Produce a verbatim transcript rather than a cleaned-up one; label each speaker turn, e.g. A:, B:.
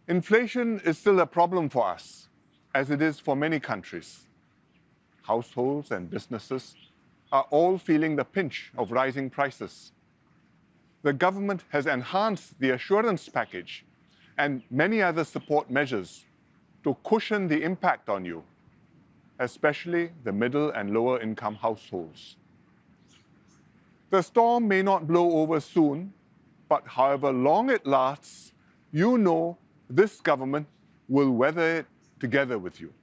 A: Inflation is still a problem for us, as it is for many countries. Households and businesses are all feeling the pinch of rising prices. The government has enhanced the assurance package and many other support measures to cushion the impact on you, especially the middle and lower income households. The storm may not blow over soon, but however long it lasts, you know this government will weather it together with you.